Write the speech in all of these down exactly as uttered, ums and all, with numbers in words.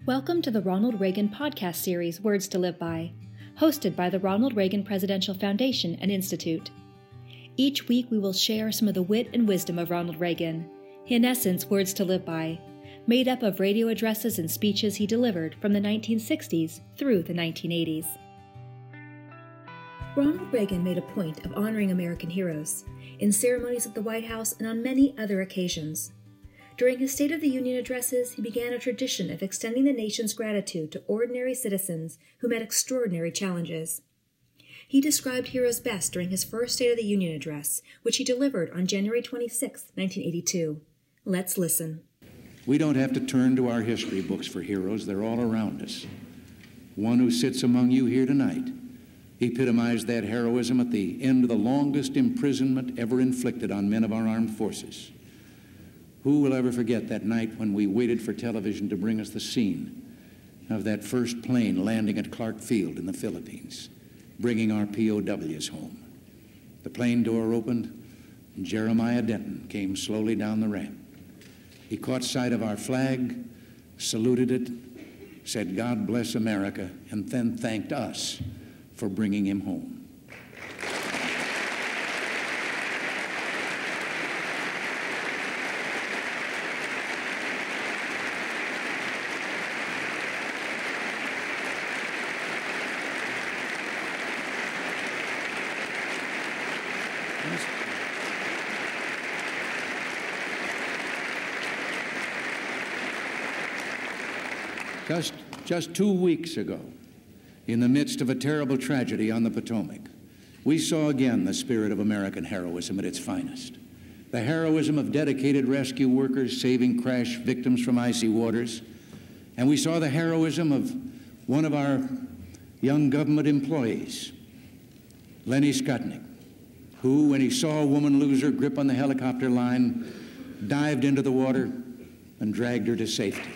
Welcome to the Ronald Reagan podcast series, Words to Live By, hosted by the Ronald Reagan Presidential Foundation and Institute. Each week we will share some of the wit and wisdom of Ronald Reagan, in essence, Words to Live By, made up of radio addresses and speeches he delivered from the nineteen sixties through the nineteen eighties. Ronald Reagan made a point of honoring American heroes in ceremonies at the White House and on many other occasions. During his State of the Union addresses, he began a tradition of extending the nation's gratitude to ordinary citizens who met extraordinary challenges. He described heroes best during his first State of the Union address, which he delivered on January twenty-sixth, nineteen eighty-two. Let's listen. We don't have to turn to our history books for heroes. They're all around us. One who sits among you here tonight epitomized that heroism at the end of the longest imprisonment ever inflicted on men of our armed forces. Who will ever forget that night when we waited for television to bring us the scene of that first plane landing at Clark Field in the Philippines, bringing our P O Ws home? The plane door opened, and Jeremiah Denton came slowly down the ramp. He caught sight of our flag, saluted it, said, "God bless America," and then thanked us for bringing him home. Just, just two weeks ago, in the midst of a terrible tragedy on the Potomac, we saw again the spirit of American heroism at its finest. The heroism of dedicated rescue workers saving crash victims from icy waters. And we saw the heroism of one of our young government employees, Lenny Skutnik, who, when he saw a woman lose her grip on the helicopter line, dived into the water and dragged her to safety.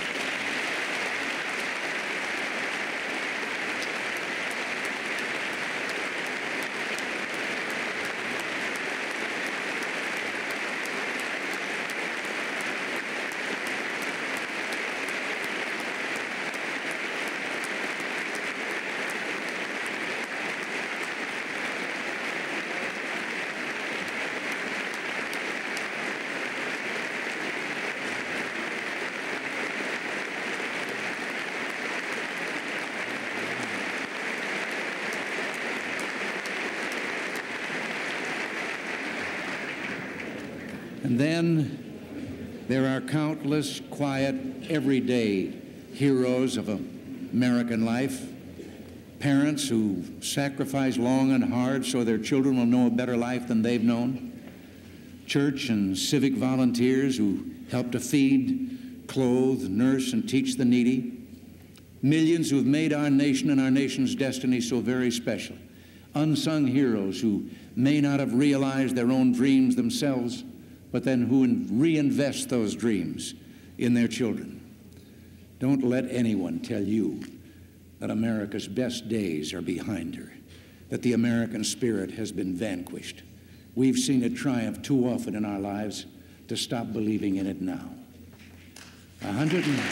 And then there are countless quiet, everyday heroes of American life, parents who sacrifice long and hard so their children will know a better life than they've known, church and civic volunteers who help to feed, clothe, nurse, and teach the needy, millions who have made our nation and our nation's destiny so very special, unsung heroes who may not have realized their own dreams themselves, but then who reinvest those dreams in their children. Don't let anyone tell you that America's best days are behind her, that the American spirit has been vanquished. We've seen it triumph too often in our lives to stop believing in it now. A hundred and...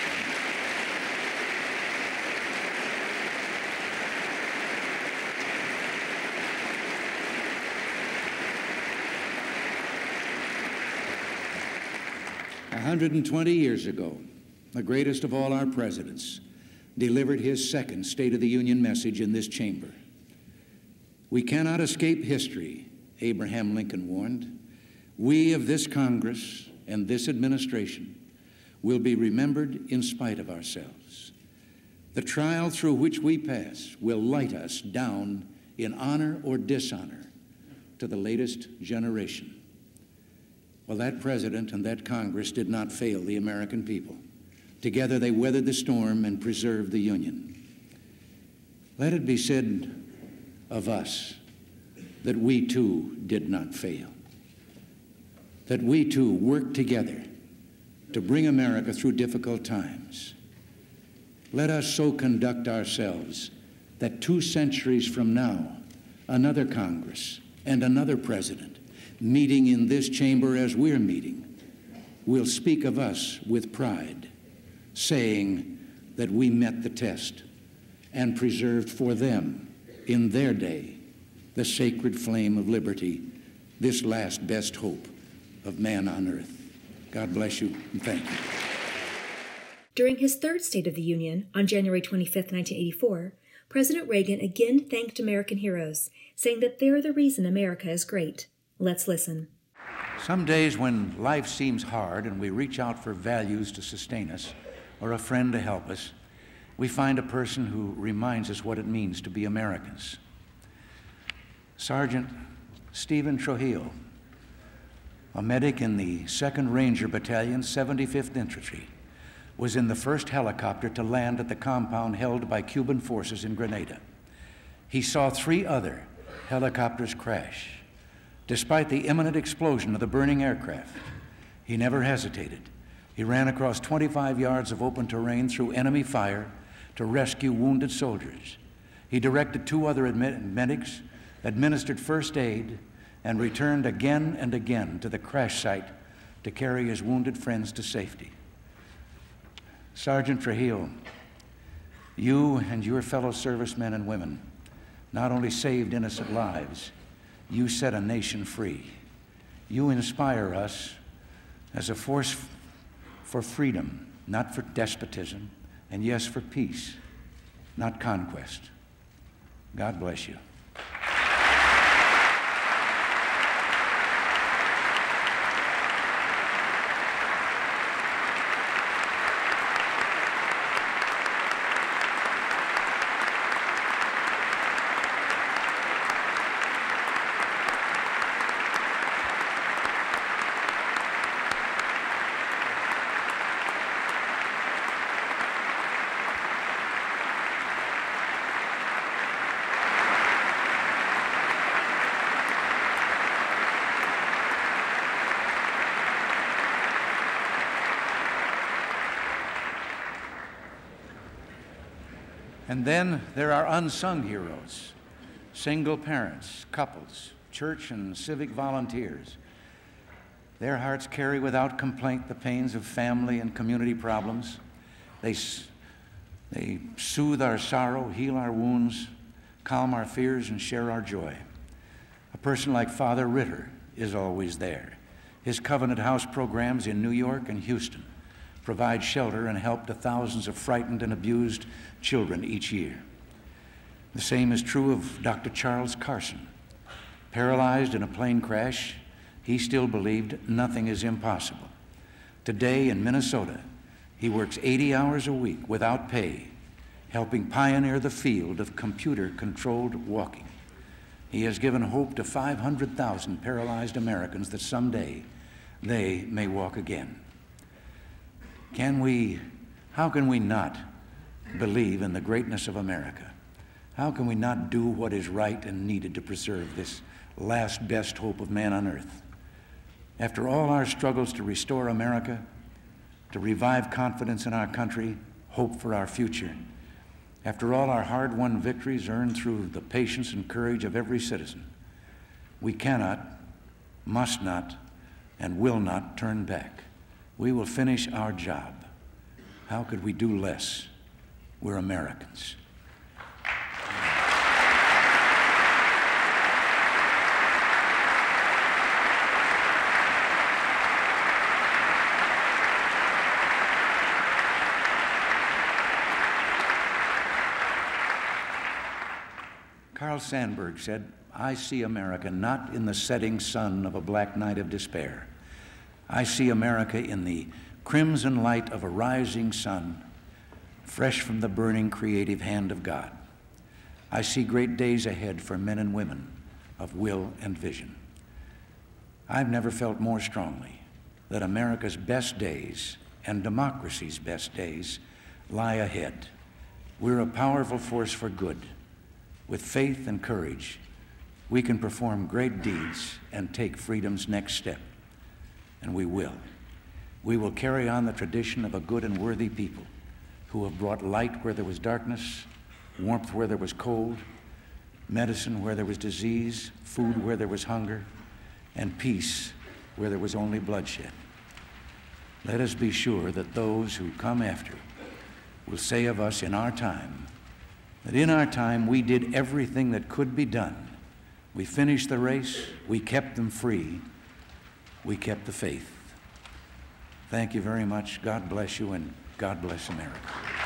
one hundred twenty years ago, the greatest of all our presidents delivered his second State of the Union message in this chamber. We cannot escape history, Abraham Lincoln warned. We of this Congress and this administration will be remembered in spite of ourselves. The trial through which we pass will light us down in honor or dishonor to the latest generation. Well, that president and that Congress did not fail the American people. Together they weathered the storm and preserved the Union. Let it be said of us that we too did not fail, that we too worked together to bring America through difficult times. Let us so conduct ourselves that two centuries from now, another Congress and another president meeting in this chamber as we're meeting will speak of us with pride, saying that we met the test and preserved for them in their day the sacred flame of liberty, this last best hope of man on earth. God bless you and thank you. During his third State of the Union on January twenty-fifth, nineteen eighty-four, President Reagan again thanked American heroes, saying that they're the reason America is great. Let's listen. Some days when life seems hard and we reach out for values to sustain us or a friend to help us, we find a person who reminds us what it means to be Americans. Sergeant Stephen Trujillo, a medic in the second Ranger Battalion, seventy-fifth Infantry, was in the first helicopter to land at the compound held by Cuban forces in Grenada. He saw three other helicopters crash. Despite the imminent explosion of the burning aircraft, he never hesitated. He ran across twenty-five yards of open terrain through enemy fire to rescue wounded soldiers. He directed two other medics, administered first aid, and returned again and again to the crash site to carry his wounded friends to safety. Sergeant Trujillo, you and your fellow servicemen and women not only saved innocent lives, you set a nation free. You inspire us as a force for freedom, not for despotism, and yes, for peace, not conquest. God bless you. And then there are unsung heroes, single parents, couples, church and civic volunteers. Their hearts carry without complaint the pains of family and community problems. They, they soothe our sorrow, heal our wounds, calm our fears, and share our joy. A person like Father Ritter is always there. His Covenant House programs in New York and Houston provide shelter and help to thousands of frightened and abused children each year. The same is true of Doctor Charles Carson. Paralyzed in a plane crash, he still believed nothing is impossible. Today in Minnesota, he works eighty hours a week without pay, helping pioneer the field of computer-controlled walking. He has given hope to five hundred thousand paralyzed Americans that someday they may walk again. Can we, how can we not believe in the greatness of America? How can we not do what is right and needed to preserve this last best hope of man on earth? After all our struggles to restore America, to revive confidence in our country, hope for our future, after all our hard-won victories earned through the patience and courage of every citizen, we cannot, must not, and will not turn back. We will finish our job. How could we do less? We're Americans. Carl Sandburg said, "I see America not in the setting sun of a black night of despair. I see America in the crimson light of a rising sun, fresh from the burning creative hand of God. I see great days ahead for men and women of will and vision. I've never felt more strongly that America's best days and democracy's best days lie ahead. We're a powerful force for good. With faith and courage, we can perform great deeds and take freedom's next step. And we will. We will carry on the tradition of a good and worthy people who have brought light where there was darkness, warmth where there was cold, medicine where there was disease, food where there was hunger, and peace where there was only bloodshed. let us be sure that those who come after will say of us in our time that in our time we did everything that could be done. We finished the race, we kept them free, we kept the faith. Thank you very much. God bless you, and God bless America.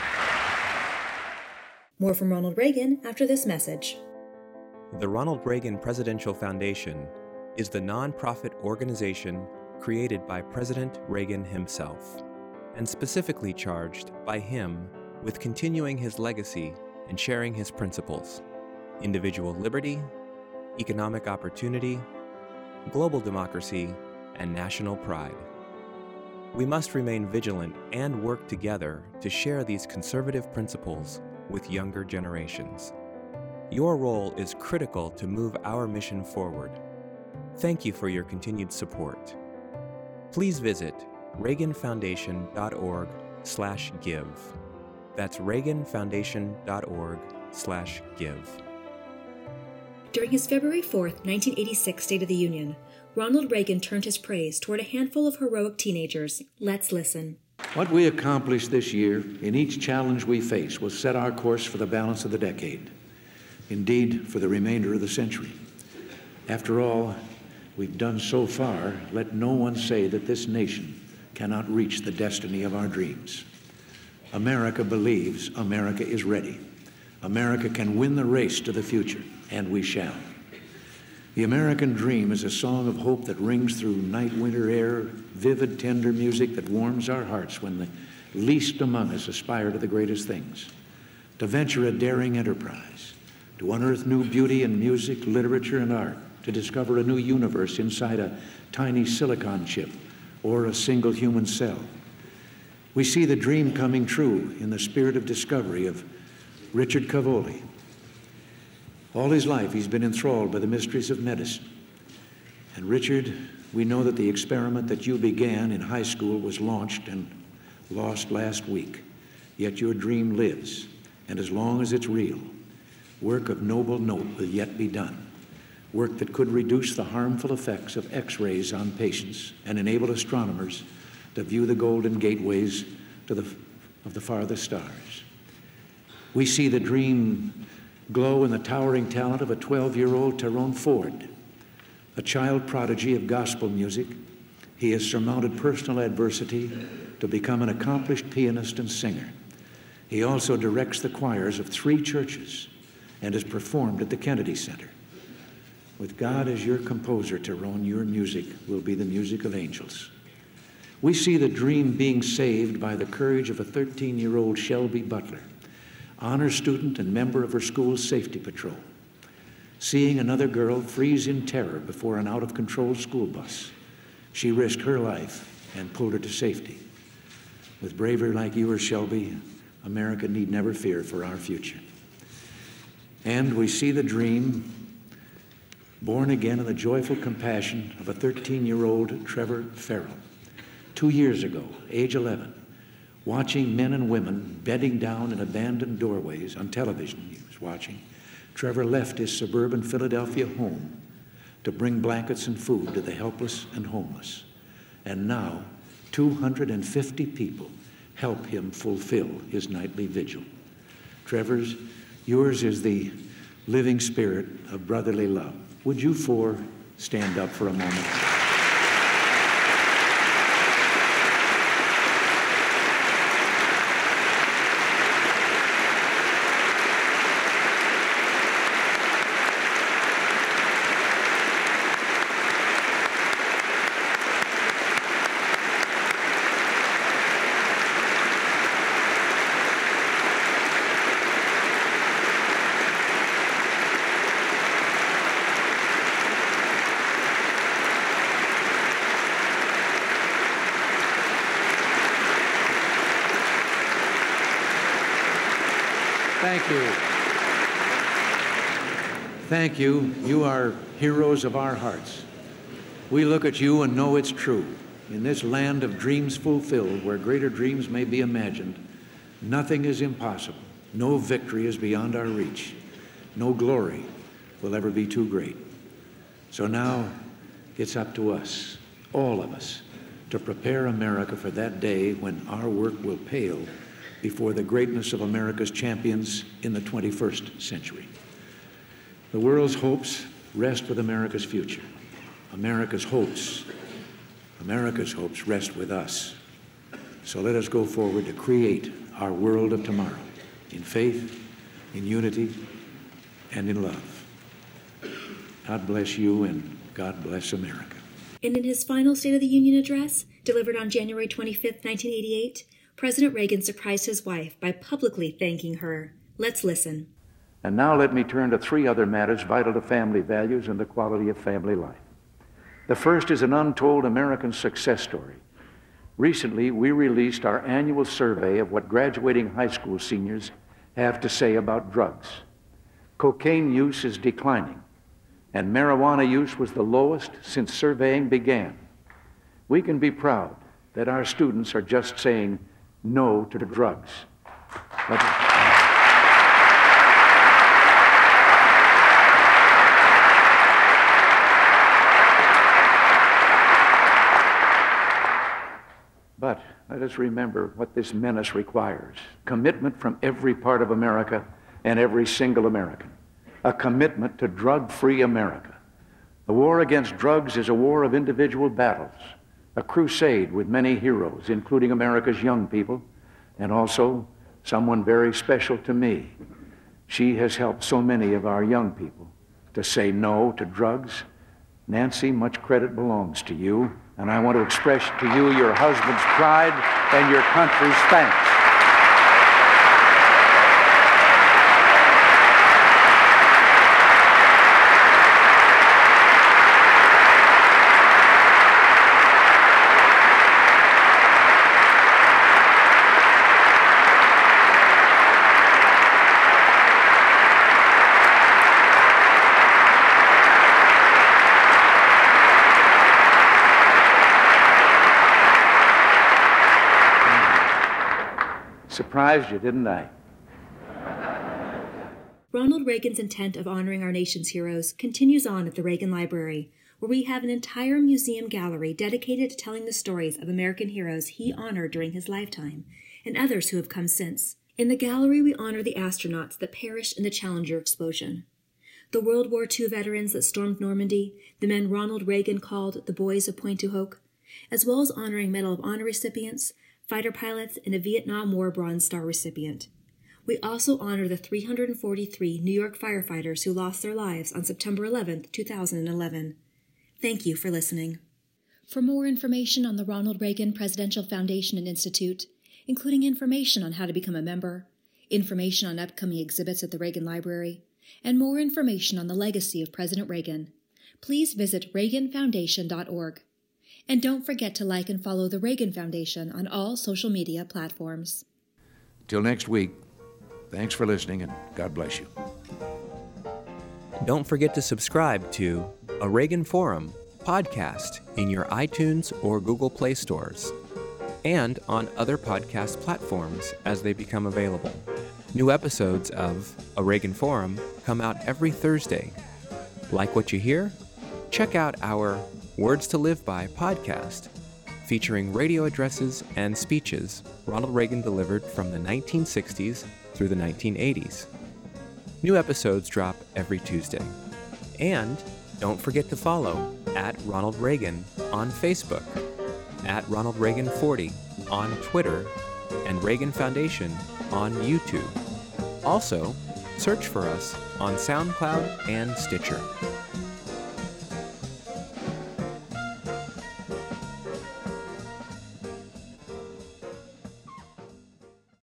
More from Ronald Reagan after this message. The Ronald Reagan Presidential Foundation is the nonprofit organization created by President Reagan himself, and specifically charged by him with continuing his legacy and sharing his principles: individual liberty, economic opportunity, global democracy, and national pride. We must remain vigilant and work together to share these conservative principles with younger generations. Your role is critical to move our mission forward. Thank you for your continued support. Please visit reagan foundation dot org slash give. That's reagan foundation dot org slash give. During his February fourth, nineteen eighty-six State of the Union, Ronald Reagan turned his praise toward a handful of heroic teenagers. Let's listen. What we accomplished this year in each challenge we face will set our course for the balance of the decade, indeed for the remainder of the century. After all we've done so far, let no one say that this nation cannot reach the destiny of our dreams. America believes America is ready. America can win the race to the future, and we shall. The American dream is a song of hope that rings through night winter air, vivid, tender music that warms our hearts when the least among us aspire to the greatest things, to venture a daring enterprise, to unearth new beauty in music, literature, and art, to discover a new universe inside a tiny silicon chip or a single human cell. We see the dream coming true in the spirit of discovery of Richard Cavoli. All his life, he's been enthralled by the mysteries of medicine. And Richard, we know that the experiment that you began in high school was launched and lost last week. Yet your dream lives, and as long as it's real, work of noble note will yet be done. Work that could reduce the harmful effects of X-rays on patients and enable astronomers to view the golden gateways to the, of the farthest stars. We see the dream glow in the towering talent of a twelve-year-old Tyrone Ford, a child prodigy of gospel music. He has surmounted personal adversity to become an accomplished pianist and singer. He also directs the choirs of three churches and has performed at the Kennedy Center. With God as your composer, Tyrone, your music will be the music of angels. We see the dream being saved by the courage of a thirteen-year-old Shelby Butler, honor student and member of her school's safety patrol, seeing another girl freeze in terror before an out-of-control school bus. She risked her life and pulled her to safety. With bravery like yours, Shelby, America need never fear for our future. And we see the dream born again in the joyful compassion of a thirteen-year-old Trevor Farrell. Two years ago, age eleven, watching men and women bedding down in abandoned doorways on television, he was watching, Trevor left his suburban Philadelphia home to bring blankets and food to the helpless and homeless. And now, two hundred fifty people help him fulfill his nightly vigil. Trevor's, yours is the living spirit of brotherly love. Would you four stand up for a moment? Thank you. Thank you. You are heroes of our hearts. We look at you and know it's true. In this land of dreams fulfilled, where greater dreams may be imagined, nothing is impossible. No victory is beyond our reach. No glory will ever be too great. So now it's up to us, all of us, to prepare America for that day when our work will pale before the greatness of America's champions in the twenty-first century. The world's hopes rest with America's future. America's hopes, America's hopes rest with us. So let us go forward to create our world of tomorrow in faith, in unity, and in love. God bless you, and God bless America. And in his final State of the Union address, delivered on January twenty-fifth, nineteen eighty-eight, President Reagan surprised his wife by publicly thanking her. Let's listen. And now let me turn to three other matters vital to family values and the quality of family life. The first is an untold American success story. Recently, we released our annual survey of what graduating high school seniors have to say about drugs. Cocaine use is declining, and marijuana use was the lowest since surveying began. We can be proud that our students are just saying no to the drugs. But But let us remember what this menace requires. Commitment from every part of America and every single American. A commitment to drug-free America. The war against drugs is a war of individual battles, a crusade with many heroes, including America's young people, and also someone very special to me. She has helped so many of our young people to say no to drugs. Nancy, much credit belongs to you. And I want to express to you your husband's pride and your country's thanks. Surprised you, didn't I? Ronald Reagan's intent of honoring our nation's heroes continues on at the Reagan Library, where we have an entire museum gallery dedicated to telling the stories of American heroes he honored during his lifetime and others who have come since. In the gallery, we honor the astronauts that perished in the Challenger explosion, the World War Two veterans that stormed Normandy, the men Ronald Reagan called the Boys of Pointe du Hoc, as well as honoring Medal of Honor recipients, fighter pilots, and a Vietnam War Bronze Star recipient. We also honor the three hundred forty-three New York firefighters who lost their lives on September eleventh, two thousand eleven. Thank you for listening. For more information on the Ronald Reagan Presidential Foundation and Institute, including information on how to become a member, information on upcoming exhibits at the Reagan Library, and more information on the legacy of President Reagan, please visit reagan foundation dot org. And don't forget to like and follow the Reagan Foundation on all social media platforms. Till next week, thanks for listening, and God bless you. Don't forget to subscribe to A Reagan Forum podcast in your iTunes or Google Play stores, and on other podcast platforms as they become available. New episodes of A Reagan Forum come out every Thursday. Like what you hear? Check out our Words to Live By podcast, featuring radio addresses and speeches Ronald Reagan delivered from the nineteen sixties through the nineteen eighties. New episodes drop every Tuesday. And don't forget to follow at Ronald Reagan on Facebook, at Ronald Reagan forty on Twitter, and Reagan Foundation on YouTube. Also, search for us on SoundCloud and Stitcher.